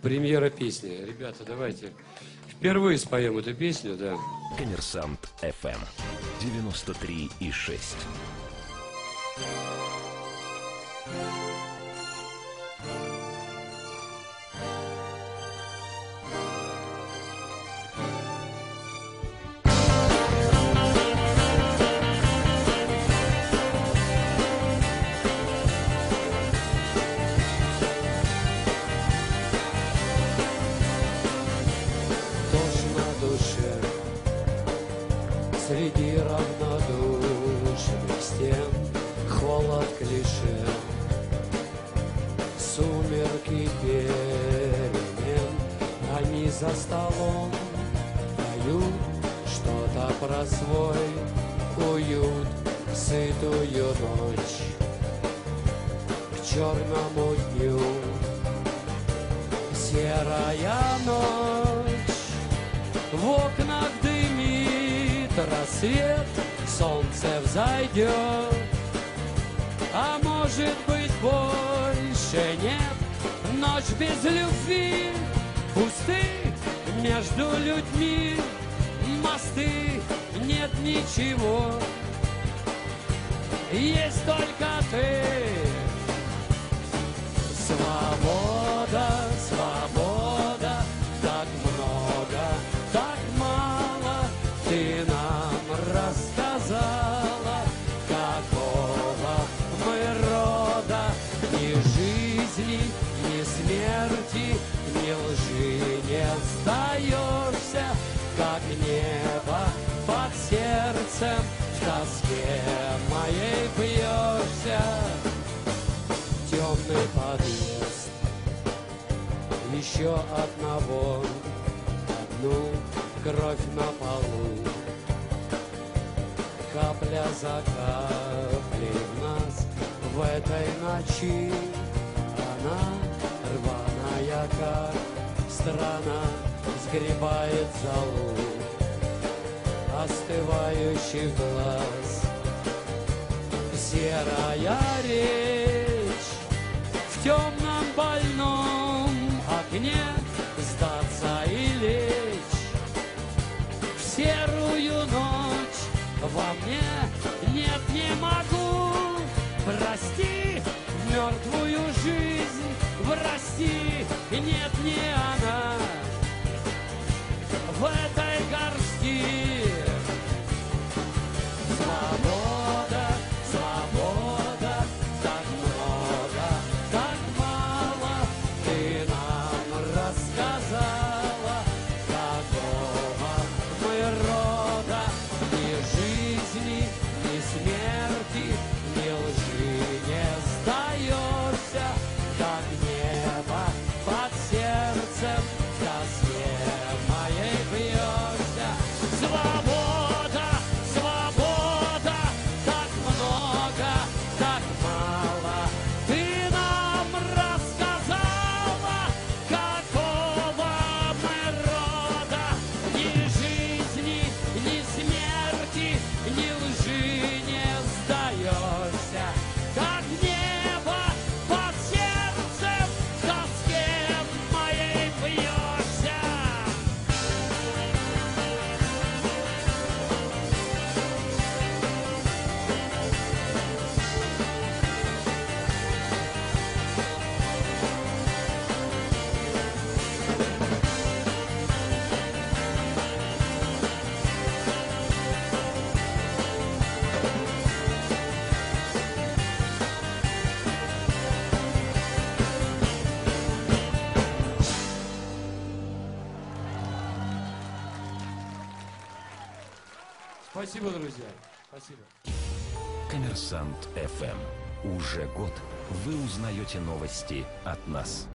Премьера песни. Ребята, давайте впервые споем эту песню, да. Коммерсант ФМ 93,6. Среди равнодушных стен холод клише, сумерки перемен. Они за столом поют что-то про свой уют, сытую ночь к черному дню. Серая ночь, в окнах дымит рассвет, солнце взойдет, а может быть больше нет. Ночь без любви, пусты между людьми мосты, нет ничего, есть только ты. Свобода, свобода, так много, так мало ты нам рассказала, какого мы рода. Ни жизни, ни смерти, ни лжи не сдаешься, как небо под сердцем в тоске моей бьешься. Темный подъезд, еще одну кровь на полу, капля за каплей в нас в этой ночи. Она рваная, как страна, сгребает золу остывающих глаз. Серая речь в темном больном окне, сдаться и лечь в серую ночь. Во мне нет, не могу, прости мертвую жизнь, прости, нет, не она в этой горсти. Свобода, свобода, так много, так мало ты нам рассказала, какого мы рода. Ни жизни, ни смерти, ни лжи не сдаешься, как небо под сердцем в тоске моей бьешься. Свобода, свобода, так много, так мало ты нам рассказала, какого мы рода. Ни жизни, ни смерти, ни лжи не сдаешься, как небо под сердцем в тоске моей бьешься. Спасибо, друзья. Спасибо. Коммерсант ФМ. Уже год вы узнаете новости от нас.